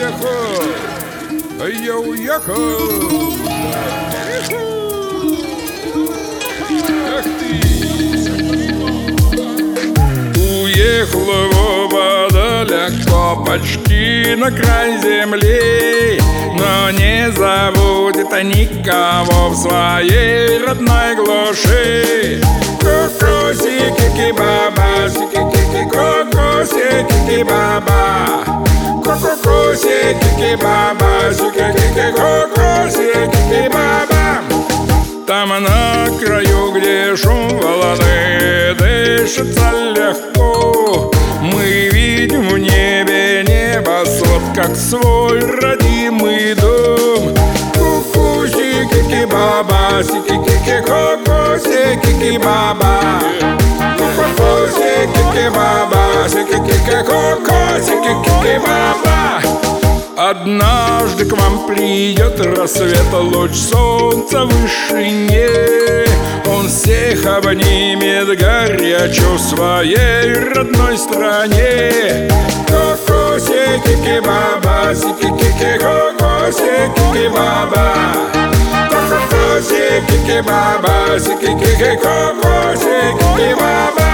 уехал. Ах ты! Уехала в оба далеко, почти на край земли, но не забудет никого в своей родной глуши. Ку-ку-си-ки-ки-баба, си-ки-ки-ку-ку-си-ки-ки-баба, ку-ку-ку-си-ки-ки-баба, си-ки-ки-ку-ку-си-ки-ки-баба. Там на краю, где шум волны, дышится легко. Мы видим в небе небосвод, как свой родимый дом. Ку-ку-си-ки-ки-баба, си-ки-ки-ку-ку-си-ки-ки-баба, ку-ку-ку-си-ки-ки-баба, си-ки-ки-ку-ку-си-ки-ки-баба. Однажды к вам придет рассвет, луч солнца в вышине. Он всех обнимет горячо в своей родной стране. Ку-ку-си-ки-ки-баба, си-ки-ки-ку-ку-си-ки-ки-баба, ку-ку-ку-си-ки-ки-баба, си-ки-ки-ку-ку-си-ки-ки-баба.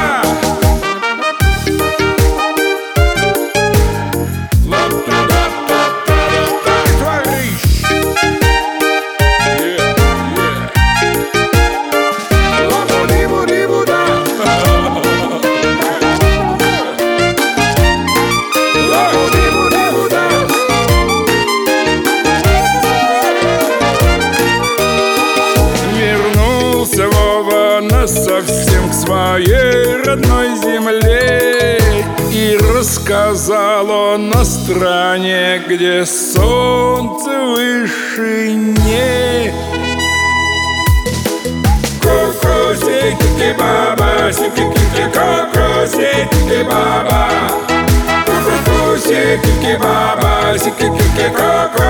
Совсем к своей родной земле, и рассказал он о стране, где солнце в вышине. Ку-ку-си-ки-ки-баба, си-ки-ки-ку-ку-си-ки-ки-баба, ку-ку-ку-си-ки-ки-баба, си-ки-ки-ку-ку.